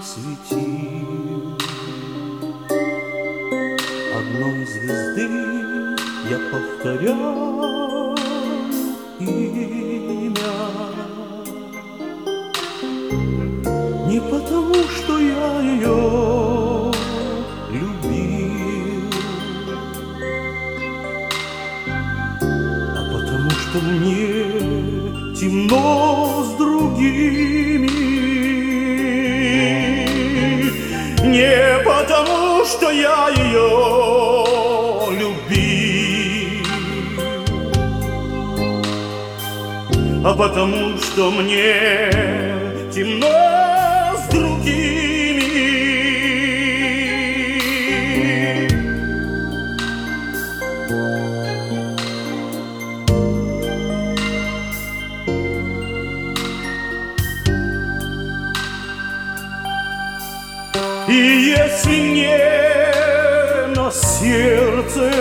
светил. Одной звезды я повторяю имя, не потому, что я ее любил, а потому, что мне темно с другими. Не потому, что я ее любил, а потому, что мне темно с другими. И если мне на сердце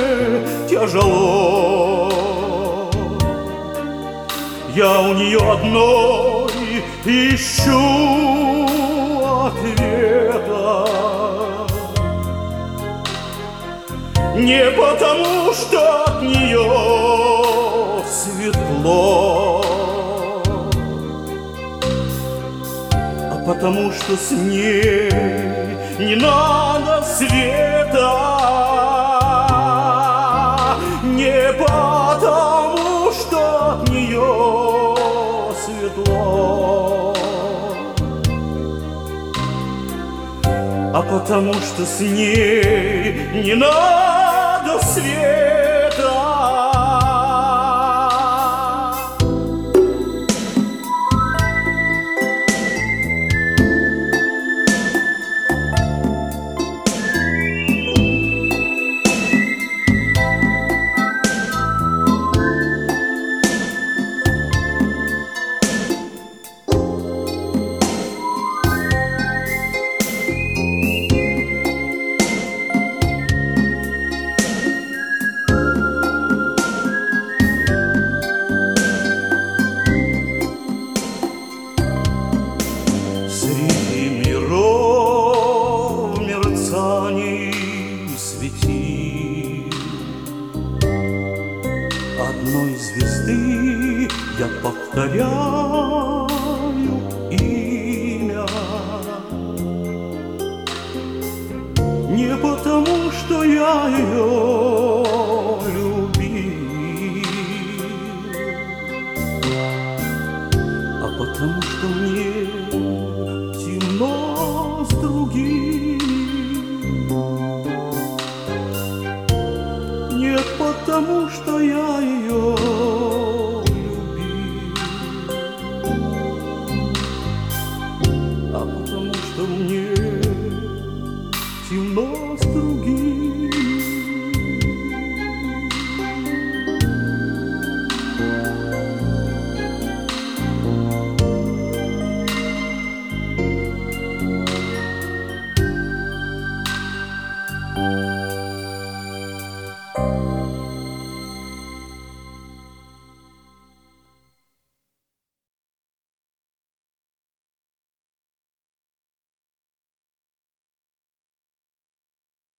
тяжело, я у нее одной ищу ответа. Не потому, что от нее светло, а потому, что с ней не надо света. Не потому, что от нее светло, а потому, что с ней не надо света. Среди миров мерцаний светил одной звезды я повторяю имя. Не потому, что я ее любил, а потому, что мне темно с другими. Не потому, что я ее любил, а потому, что мне темно с другими.